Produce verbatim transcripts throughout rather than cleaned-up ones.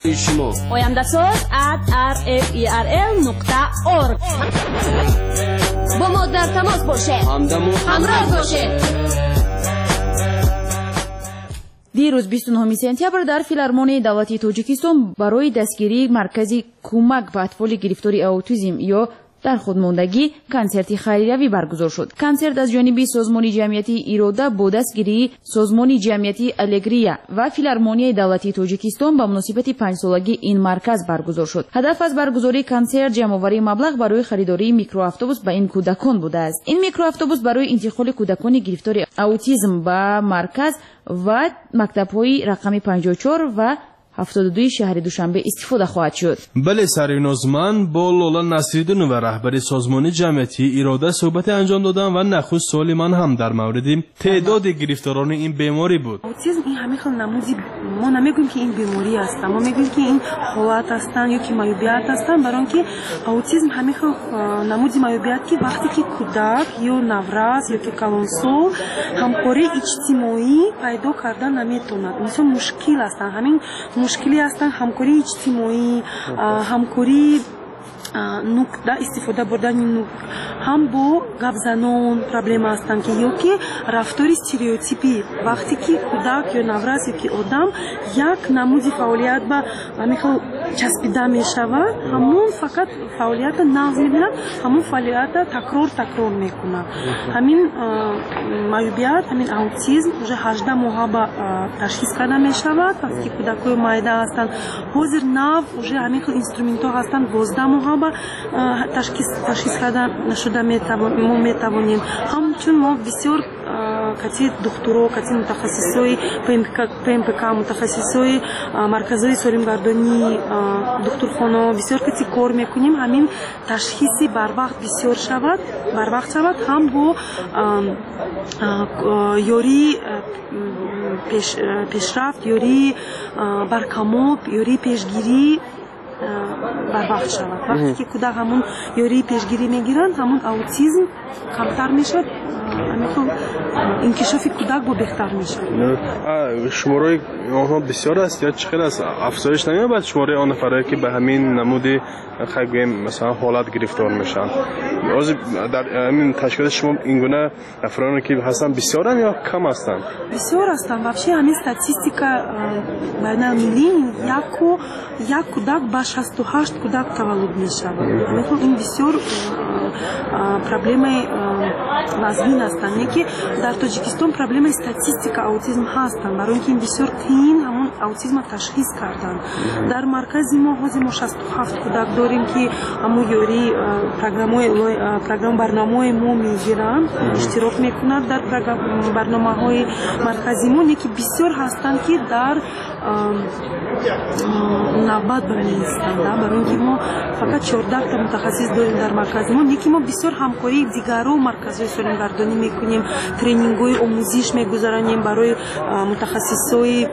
شما oyamdasoz at r f e r l نقطه org با ما در تماس باشه، همدم و همراه باشه. دیروز بیست و نهم سپتامبر در فیلارمونی دولتی تاجیکستان برای دستگیری مرکزی کمک به اطفال گرفتار اوتیسم یا در خودماندگی کنسرتی خیریوی برگزار شد. کنسرت از جانب سازمان جمعیتی ایراده با دستگیری سازمان جمعیتی الگریا و فیلارمونی دولتی تاجیکستان به مناسبت پنج سالگی این مرکز برگزار شد. هدف از برگزاری کنسرت جمع‌آوری مبلغ برای خریداری میکرواتوبوس به این کودکان بوده است. این میکرواتوبوس برای انتقال کودکان گرفتار اوتیسم به مرکز و مکتب‌های رقم پنجاه و چهار و هفتاد و دو شهر دوشنبه استفاده خواهد شد. بله سرینازمن با لولا نصیرالدین و رهبر سازمان جمعیتی ایراده صحبت انجام دادن و نخست سوال من هم در مورد تعداد گرفتاران این بیماری بود. اوتیسم این همه خیلی نمودی ما نمیگیم که این بیماری است، ما میگیم که این حالت هستن یا که معیوبیت هستن، برای اینکه اوتیسم همه خیلی نمودی معیوبیت که وقتی که کودک یا نوراز یا که کلانسو همکاری اجتماعی پیدا کردن نمیتوند، مثلا مشکل هستن، همین مشکلی هستن همکاری اجتماعی، همکاری نکته استفاده بردن نک هم با گپ زنان پرابلم هستن که یا که رفتار استریوتیپی وقتی که کودک یا نوراز یا که آدم یک نمودی فعالیت به میخواد چسبیده میشود، همون فقط فعالیت نقض میبینن، همون فعالیت تکرار تکرار میکنن. همین معیوبیت همین اوتیسم уже هجده ماه با تشخیص کرده میشود. وقتی که کودکای معده هستن حاضر نو уже همین اینسترومنت ها هستن دوازده ماه با تشخیص تشخیص کرده شده میتوانیم. همچون ما بسیار کتی دکترها کتی متخصصای پمپک متخصصای مرکزهای سالمگردانی دکترخانه بسیار کتی کار میکنیم. همین تشخیصی بر وقت بسیار شود بر وقت شود هم با یوری پیش پیشرفت یوری برکماب یوری پیشگیری بر وقت شود. وقتی که کودک همون یوری پیشگیری میگیرند همون اوتیسم کمتر میشد، همین انکشاف کودک با بهتر میشه. شماره آنها بسیار است یا چقدر است؟ افزایش نمی‌یابد شماره آن نفرایی که به همین نمودی خیلی مثلا حالت گرفتار میشن؟ از در همین تشکیل شما این گونه افرادی که هستن بسیارن یا کم هستن؟ بسیار هستن. واقعا همین استاتستیکا بین المللی یک یک کودک با شصت و هشت کودک تولد میشود. مثلا این بسیار پروبلم وزین هستن که در تاجیکستان پروبلم استاتستیکا اوتیسم هستن، برای اینکه این بسیار قین همون اوتیسم تشخیص کردن. در مرکز ما حاضر ما شصت و هفت کودک داریم که همون یوری پروگرام‌های پروگرام برنامه‌های ما میگیرن اشتراک میکنند در برنامه‌های مرکزی ما. یکی بسیار هستن که در نوبت برمیستند، برای اینکه ما فقط چهارده تا متخصص داریم در مرکز ما. یکی ما بسیار همکاری دیگران مرکزهای سالمگردانی میکنیم، ترینینگ‌های آموزش میگذارانیم برای متخصصای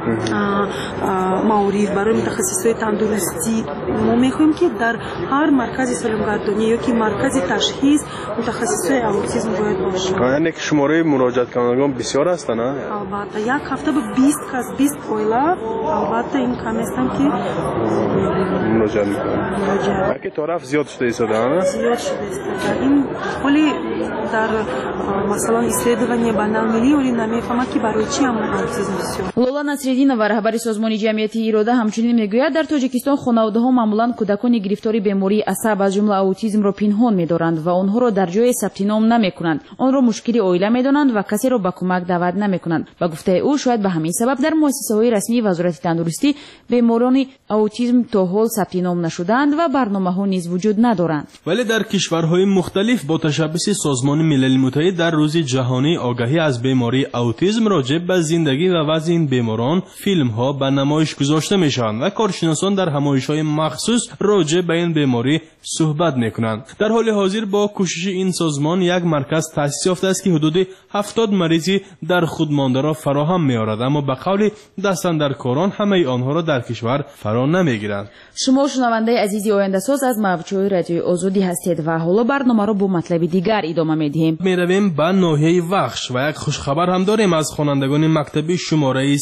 معارف، برای متخصصای تندرستی. ما میخوایم که در هر مرکز سالمگردانی یا که مرکز تشخیص متخصصای اوتیسم باید باشه. یعنی که شماره مراجعت کنندگان بسیار هستن؟ البته یک هفته به بیست کس بیست اویلا البته این کم هستن که مراجعت میکنن. بلکه طرف زیاد شده ایستاده. زیاد شده ایستاده. این ولی در مثلا استعدادی بین‌المللی ولی نمیفهمم که برای چی هم اوتیسم بسیار. لولا نصیرالدینова رهبر سازمان جمعیتی ایراده همچنین میگوید در تاجیکستان خانواده‌ها معمولاً کودکان گرفتار بیماری عصب از جمله اوتیسم را پنهان می‌دارند و آنها را در جای ثبت نام نمی‌کنند. آن را مشکلی عائله می‌دانند و کسی را به کمک دعوت نمی‌کنند. به گفته او شاید به همین سبب در مؤسسه‌های رسمی وزارت تندرستی بیماران اوتیسم تا حال ثبت نام نشدند و برنامه‌ها نیز وجود ندارند. ولی در کشورهای مختلف با تشبث سازمان ملل متحد در روز جهانی آگاهی از بیماری اوتیسم راجع به زندگی و وضع این بیماران فیلم ها به نمایش گذاشته میشوند و کارشناسان در همایش های مخصوص راجع به این بیماری صحبت میکنند. در حال حاضر با کوشش این سازمان یک مرکز تأسیس یافته است که حدود هفتاد مریضی در خودمانده را فراهم می‌آورد، اما به قول دستاندرکاران همه آنها را در کشور فرا نمیگیرند. شما شنونده عزیزی آینده ساز از موجهای رادیوی آزادی هستید و حالا برنامه را با مطلب دیگر ادامه میدهیم. میرویم به ناحیه وخش و یک خوشخبر هم داریم از خوانندگان مکتب شماره سی در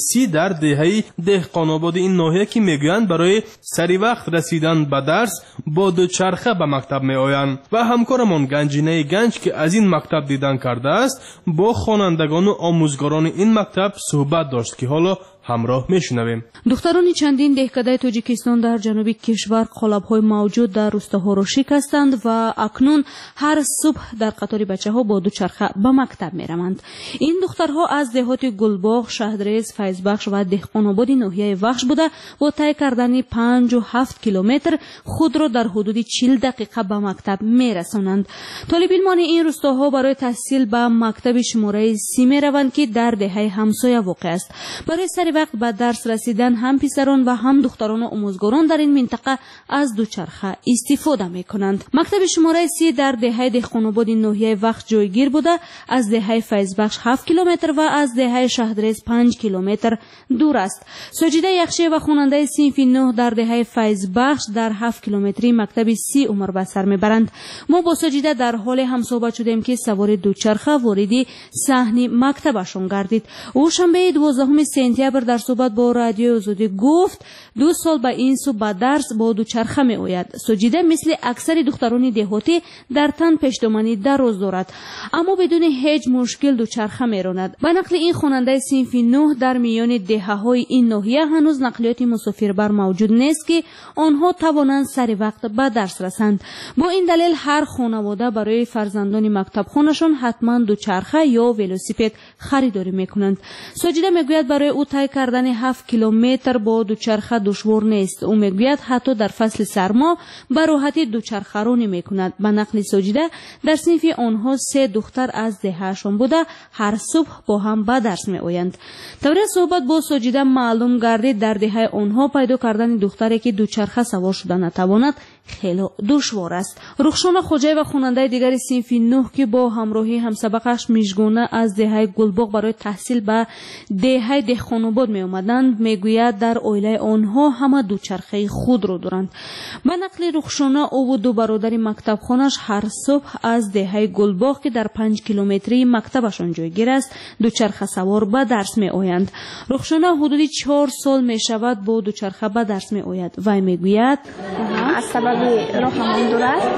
در دهه دهقان‌آباد این ناحیه که میگویند برای سری وقت رسیدن به درس با دوچرخه به مکتب میآیند و همکارمان گنجینه گنج که از این مکتب دیدن کرده است با خوانندگان و آموزگاران این مکتب صحبت داشت که حالا همراه میشنویم. دختران چندین دهکده تاجیکستان در جنوب کشور قالب‌های موجود در روستاها را شکستند و اکنون هر صبح در قطار بچه‌ها با دوچرخه به مکتب میروند. این دخترها از دهات گلباغ، شهدرز، فیضبخش و دهقان‌آباد ناحیه وخش بوده با طی کردن پنج و هفت کیلومتر خود را در حدود چهل دقیقه به مکتب میرسانند. طالب علمان این روستاها برای تحصیل به مکتب شماره سی میروند که در دهه همسایه واقع است. برای سری وقت به درس رسیدن هم پسران و هم دختران و آموزگاران در این منطقه از دوچرخه استفاده می کنند. مکتب شماره سی در دهه دهقان‌آباد ناحیه وخش جایگیر بوده، از دهه فیضبخش هفت کیلومتر و از دهه شهدرز پنج کیلومتر دور است. ساجده یخشی و خواننده صنف نه در دهه فیضبخش در هفت کیلومتری مکتب سی عمر به سر میبرند. ما با ساجده در حال همصحبت شدیم که سوار دوچرخه وارد صحن مکتبشان گردید. او شنبه دوازدهم سپتامبر در صحبت با رادیو آزادی گفت دو سال به این سو به درس با دوچرخه می آید. ساجده مثل اکثر دختران دهاتی در تن پشتمانی دراز دارد اما بدون هیچ مشکل دوچرخه می راند. به نقل این خواننده صنف نه در میان دهه های این ناحیه هنوز نقلیات مسافربر موجود نیست که آنها توانند سر وقت به درس رسند. با این دلیل هر خانواده برای فرزندان مکتب خانشان حتما دوچرخه یا ولوسیپد خریداری می کنند. ساجده می گوید برای او طی کردن هفت کیلومتر با دوچرخه دشوار نیست. او میگوید حتی در فصل سرما به راحتی دوچرخه رانی میکند. به نقل ساجده در صنف آنها سه دختر از دههشان بوده هر صبح با هم به درس میآیند. طور صحبت با ساجده معلوم گردید در دهه آنها پیدا کردن دختری که دوچرخه سوار شده نتواند خیلی دشوار است. رخشان خوجای و خواننده دیگر صنف نه که با همراهی همسبقش میژگونه از دهه گلباغ برای تحصیل به دهه دهقان‌آباد می آمدند میگوید در عائله آنها همه دوچرخه خود را دارند. به نقل رخشانه او و دو برادر مکتب خانش هر صبح از دهه گلباغ که در پنج کیلومتری مکتبشان جایگیر است دوچرخه سوار به درس می آیند. رخشانه حدود چهار سال می شود با دوچرخه به درس می آید. وی میگوید از سبب راهمان دور است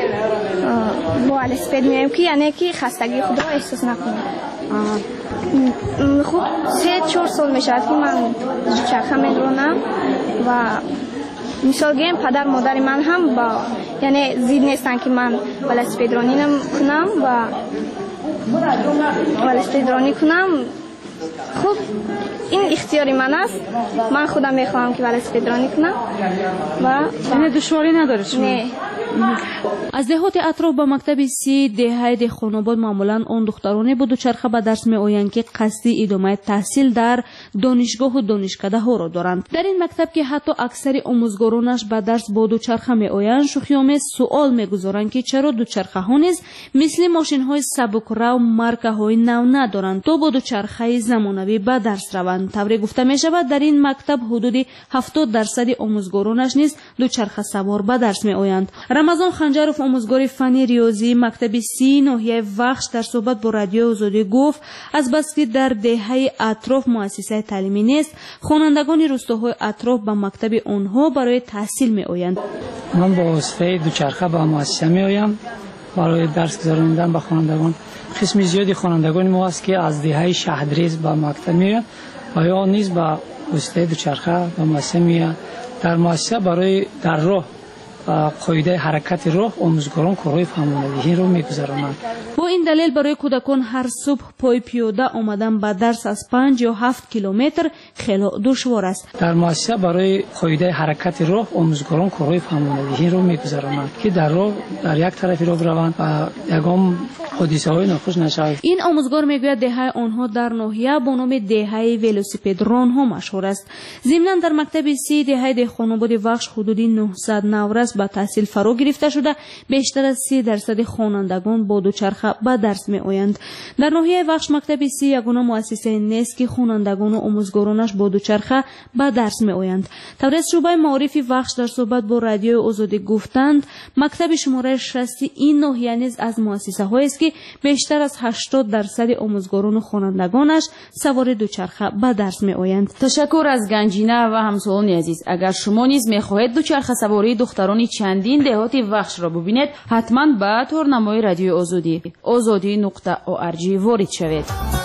با ولسپد میایم که یعنی که خستگی خود را احساس نکنم. خب سه چهار سال می شود که من دوچرخه میرانم و مثال گیم پدر مادر من هم با یعنی زید نیستن که من ولسپد رانی کنم و ولسپد رانی کنم. خب این اختیاری من است. من خودم میخواهم که ولسپد رانی کنم و یعنی دشواری نداره شما؟ نه. از دهات اطراف به مکتب سی دهه دهقان‌آباد معمولا آن دخترانه با دوچرخه به درس می آیند که قصد ادامه تحصیل در دانشگاه و دانشکده ها را دارند. در این مکتب که حتی اکثر آموزگارانش به درس با دوچرخه می آیند شوخی‌آمیز سوال میگذارند که چرا دوچرخه ها نیز مثل ماشین های سبکرو مارکه های نو ندارند تا با دوچرخه زمانوی به درس روند. طوری گفته می شود در این مکتب حدود هفتاد درصد آموزگارانش نیز دوچرخه سوار به درس می آیند. رمضان خنجرف آموزگار فن ریاضی مکتب سی ناحیه وخش در صحبت با رادیو آزادی گفت از بس که در دهه اطراف مؤسسه تعلیمی نیست خوانندگان روستاهای اطراف به مکتب آنها برای تحصیل می آیند. من با واسطه دوچرخه به مؤسسه می آیم برای درس گذراندن به خوانندگان. قسم زیادی خوانندگان ما است که از دهه شهدرز به مکتب می آیند و یا نیز با واسطه دوچرخه به مؤسسه می آیند. در مؤسسه برای در راه قاعده حرکت راه آموزگاران کارهای فهماندهی رو میگذرانند. با این دلیل برای کودکان هر صبح پای پیاده آمدن به درس از پنج یا هفت کیلومتر خیلی دشوار است. در مؤسسه برای قاعده حرکت راه آموزگاران کارهای فهماندهی رو میگذرانند که در راه در یک طرفی رو بروند و یگام حادثه های ناخوش نشود. این آموزگار میگوید دهه آنها در ناحیه با نام دهه ولوسیپد ران ها مشهور است. ضمناً در مکتب سی دهه دهقان‌آباد وخش حدود نهصد نورس به تحصیل فرا گرفته شده بیشتر از سی درصد خوانندگان با دوچرخه به درس می آیند. در ناحیه وخش مکتب سی یگانه مؤسسه نیست که خوانندگان و آموزگارانش شاگردانش با دوچرخه به درس می آیند. طوری است شعبه معارف وخش در صحبت با رادیو آزادی گفتند مکتب شماره شصت این ناحیه نیز از مؤسسه هایی است که بیشتر از هشتاد درصد آموزگاران و خوانندگانش سوار دوچرخه به درس می آیند. تشکر از گنجینه و همسالان عزیز. اگر شما نیز می خواهید دوچرخه سواری دختران چندین دهاتی وخش را ببینید حتما به تورنمای رادیو آزادی آزادی نقطه او ار جی وارد شوید.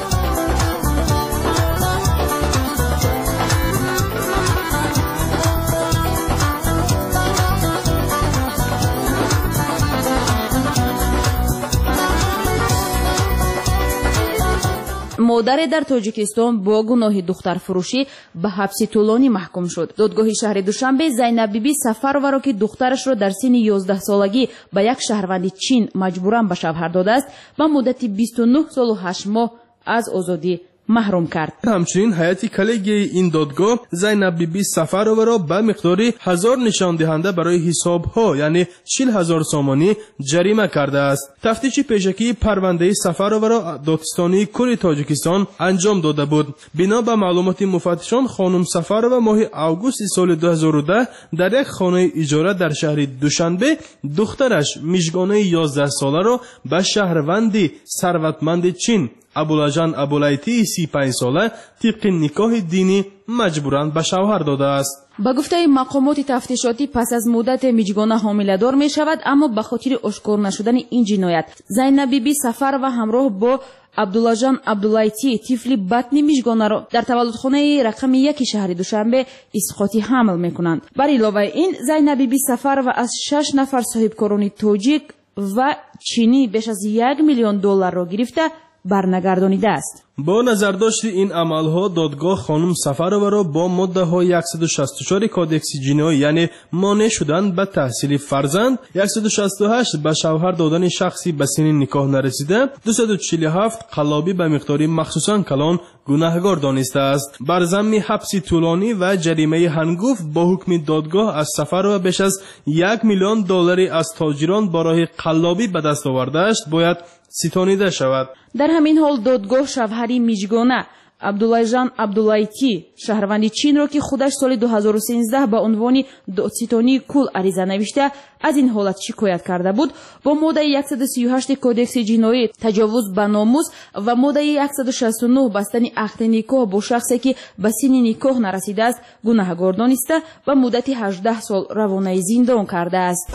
مادر در تاجیکستان با گناه دختر فروشی به حبس طولانی محکوم شد. دادگاه شهر دوشنبه زینب بیبی سفرова را که دخترش را در سن یازده سالگی به یک شهروند چین مجبوراً به شوهر داده است به مدت بیست و نه سال و هشت ماه از آزادی محروم کرد. همچنین هیئت کلیگی این دادگاه زینب بیبی سفرova را به مقداری هزار نشان دهنده برای حساب ها یعنی چهل هزار سامانی جریمه کرده است. تفتیش پیشکی پرونده سفرova را دادستانی کل تاجیکستان انجام داده بود. بنا به معلومات مفتشان خانم سفرova ماه اوگوست سال دو هزار و ده در یک خانه اجاره در شهر دوشنبه دخترش میشگانه یازده ساله را به شهروندی ثروتمند چین ابولاجان ابولایتی سی و پنج ساله طبق نکاح دینی مجبوراً به شوهر داده است. با گفته مقامات تفتیشاتی پس از مدت میجگانه حامله‌دار می شود، اما به خاطر اشکار نشدن این جنایت زینب بیبی سفر و همراه با عبدالله عبداللایتی طفل بطن میجگانه را در تولدخانه رقم یک شهر دوشنبه اسقاطی حمل میکنند. بر علاوه این زینب بیبی سفر و از شش نفر صاحبکاران تاجیک و چینی بیش از یک میلیون دلار را گرفته برنگردانیده است. با نظرداشت این عملها دادگاه خانم سفرova را با ماده های صد و شصت و چهار کودکس جنایی یعنی مانع شدن به تحصیل فرزند، صد و شصت و هشت به شوهر دادن شخصی به سن نکاح نرسیده، دویست و چهل و هفت قلابی به مقداری مخصوصاً کلان گناهگار دانسته است. بر ضمن حبس طولانی و جریمه هنگفت با حکم دادگاه از سفرova بیش از یک میلیون دلاری از تاجران برای قلابی به دست آورده است باید ستانیده شود. در همین حال دادگاه شوهری میجگانه عبدالله جان عبداللایتی شهروند چین را که خودش سال دو هزار و سیزده به عنوان دادستانی کل عریضه نوشته از این حالت شکایت کرده بود، با ماده صد و سی و هشت کودکس جنایی تجاوز به ناموس و ماده صد و شصت و نه بستن عقد نکاح با شخصی که به سن نکاح نرسیده است گناهکار دانسته و مدت هجده سال روانه زندان کرده است.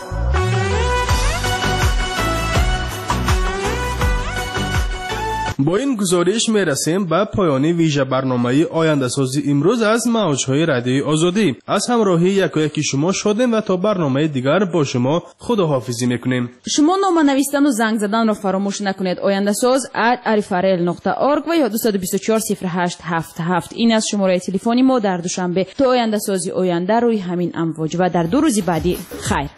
با این گزارش می رسیم به پایان ویژه برنامه آینده سازی امروز از موجهای رادیوی آزادی. از همراهی یکایک شما شادیم و تا برنامه دیگر با شما خداحافظی میکنیم. شما نامه نوشتن و زنگ زدن را فراموش نکنید. آینده ساز ات arifarel نقطه org و یا دو دو چهار صفر هشت هفت هفت این از شماره تلفنی ما در دوشنبه. تا آینده سازی آینده روی همین امواج و در دو روز بعدی خیر.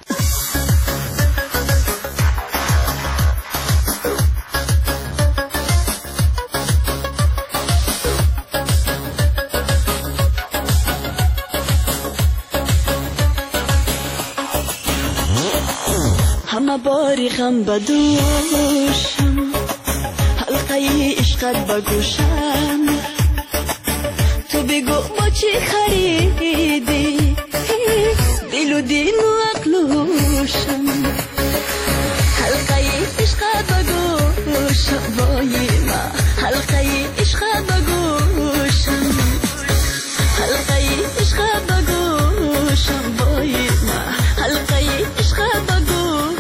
همه باری غم بدوشم حلقه عشقت بگوشم تو بگو با چی خریدی دل و دین و عقلوشم حلقه عشقت بگوشم وای ما حلقه عشقت بگوشم حلقه عشقت بگوشم وای ما حلقه عشقت بگوشم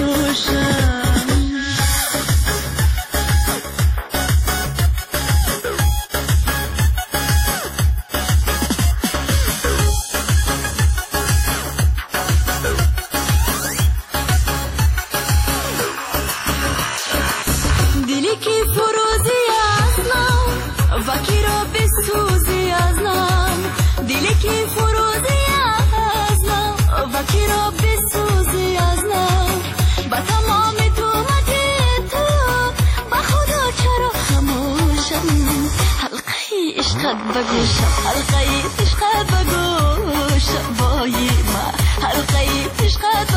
دلی که فروزی از نام وکی را بسوزی از نام دلی که فروزی از نام وکی را بسوزی از نام با تمام تومت تو با خدا چرا خموشم حلقه عشقت بگوشم حلقه عشقت بگوشم وای ما حلقه عشقت